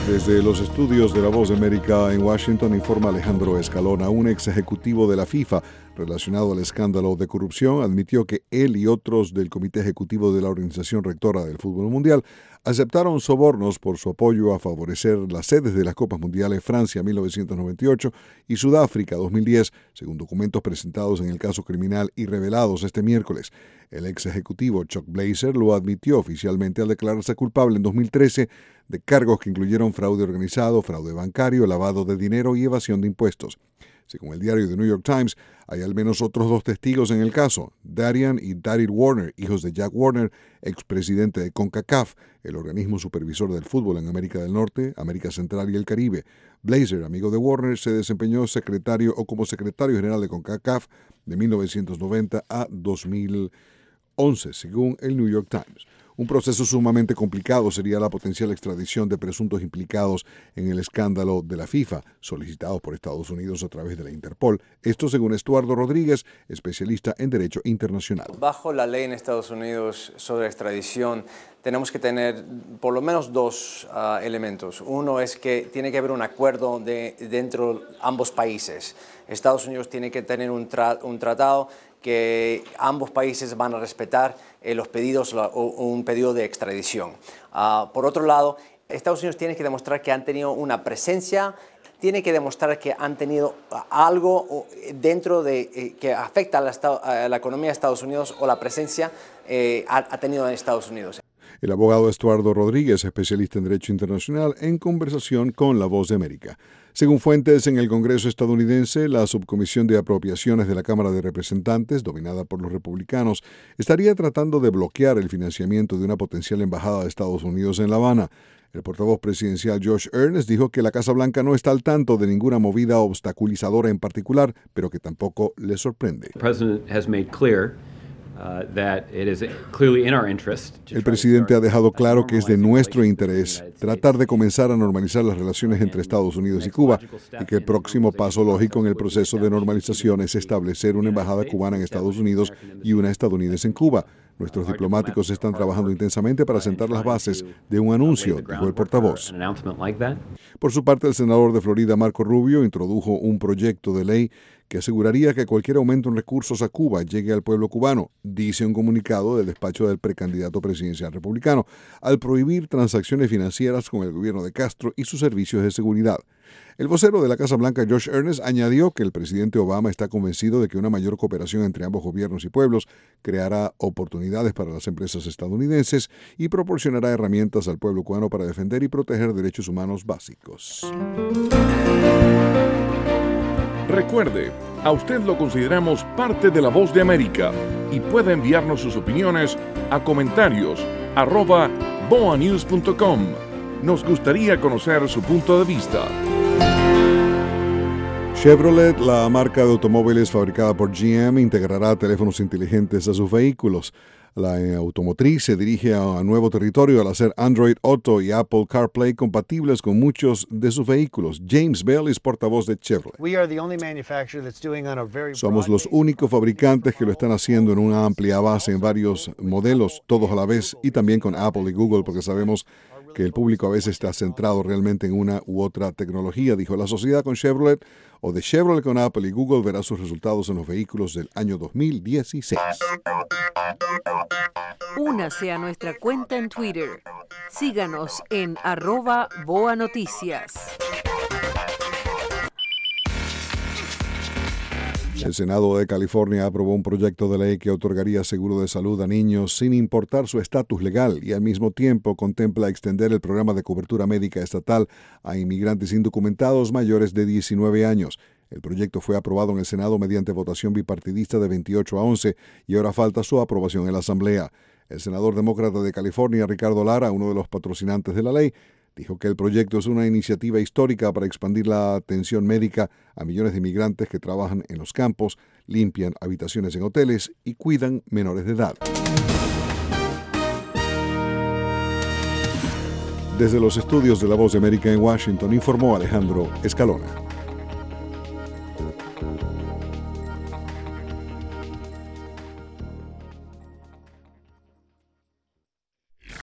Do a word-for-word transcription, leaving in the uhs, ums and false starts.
Desde los estudios de La Voz de América en Washington informa Alejandro Escalona. Un ex ejecutivo de la FIFA relacionado al escándalo de corrupción admitió que él y otros del comité ejecutivo de la Organización Rectora del Fútbol Mundial aceptaron sobornos por su apoyo a favorecer las sedes de las Copas Mundiales Francia mil novecientos noventa y ocho y Sudáfrica dos mil diez, según documentos presentados en el caso criminal y revelados este miércoles. El ex ejecutivo Chuck Blazer lo admitió oficialmente al declararse culpable en dos mil trece de cargos que incluyeron fraude organizado, fraude bancario, lavado de dinero y evasión de impuestos. Según el diario The New York Times, hay al menos otros dos testigos en el caso, Darian y Daryl Warner, hijos de Jack Warner, expresidente de CONCACAF, el organismo supervisor del fútbol en América del Norte, América Central y el Caribe. Blazer, amigo de Warner, se desempeñó secretario o como secretario general de CONCACAF de mil novecientos noventa a dos mil once, según el New York Times. Un proceso sumamente complicado sería la potencial extradición de presuntos implicados en el escándalo de la FIFA, solicitados por Estados Unidos a través de la Interpol. Esto según Estuardo Rodríguez, especialista en Derecho Internacional. Bajo la ley en Estados Unidos sobre extradición, tenemos que tener por lo menos dos uh, elementos. Uno es que tiene que haber un acuerdo de, dentro de ambos países. Estados Unidos tiene que tener un, tra un tratado que ambos países van a respetar eh, los pedidos o un pedido de extradición. Uh, por otro lado, Estados Unidos tiene que demostrar que han tenido una presencia, tiene que demostrar que han tenido algo dentro de eh, que afecta a la, a la economía de Estados Unidos o la presencia eh, ha, ha tenido en Estados Unidos. El abogado Estuardo Rodríguez, especialista en Derecho Internacional, en conversación con La Voz de América. Según fuentes en el Congreso estadounidense, la Subcomisión de Apropiaciones de la Cámara de Representantes, dominada por los republicanos, estaría tratando de bloquear el financiamiento de una potencial embajada de Estados Unidos en La Habana. El portavoz presidencial Josh Earnest dijo que la Casa Blanca no está al tanto de ninguna movida obstaculizadora en particular, pero que tampoco le sorprende. The president has made clear Uh, that it is clearly in our interest. El presidente ha dejado claro que es de nuestro interés tratar de comenzar a normalizar las relaciones entre Estados Unidos y Cuba y que el próximo paso lógico en el proceso de normalización es establecer una embajada cubana en Estados Unidos y una estadounidense en Cuba. Nuestros diplomáticos están trabajando intensamente para sentar las bases de un anuncio, dijo el portavoz. Por su parte, el senador de Florida, Marco Rubio, introdujo un proyecto de ley que aseguraría que cualquier aumento en recursos a Cuba llegue al pueblo cubano, dice un comunicado del despacho del precandidato presidencial republicano, al prohibir transacciones financieras con el gobierno de Castro y sus servicios de seguridad. El vocero de la Casa Blanca, Josh Earnest, añadió que el presidente Obama está convencido de que una mayor cooperación entre ambos gobiernos y pueblos creará oportunidades para las empresas estadounidenses y proporcionará herramientas al pueblo cubano para defender y proteger derechos humanos básicos. Recuerde, a usted lo consideramos parte de La Voz de América y puede enviarnos sus opiniones a comentarios arroba boanews punto com. Nos gustaría conocer su punto de vista. Chevrolet, la marca de automóviles fabricada por G M, integrará teléfonos inteligentes a sus vehículos. La automotriz se dirige a un nuevo territorio al hacer Android Auto y Apple CarPlay compatibles con muchos de sus vehículos. James Bell es portavoz de Chevrolet. Somos los únicos fabricantes que lo están haciendo en una amplia base en varios modelos, todos a la vez, y también con Apple y Google, porque sabemos que el público a veces está centrado realmente en una u otra tecnología, dijo. La sociedad con Chevrolet o de Chevrolet con Apple y Google verá sus resultados en los vehículos del año dos mil dieciséis. Únase a nuestra cuenta en Twitter. Síganos en arroba Boa Noticias. El Senado de California aprobó un proyecto de ley que otorgaría seguro de salud a niños sin importar su estatus legal y al mismo tiempo contempla extender el programa de cobertura médica estatal a inmigrantes indocumentados mayores de diecinueve años. El proyecto fue aprobado en el Senado mediante votación bipartidista de veintiocho a once y ahora falta su aprobación en la Asamblea. El senador demócrata de California, Ricardo Lara, uno de los patrocinantes de la ley, dijo que el proyecto es una iniciativa histórica para expandir la atención médica a millones de inmigrantes que trabajan en los campos, limpian habitaciones en hoteles y cuidan menores de edad. Desde los estudios de La Voz de América en Washington, informó Alejandro Escalona.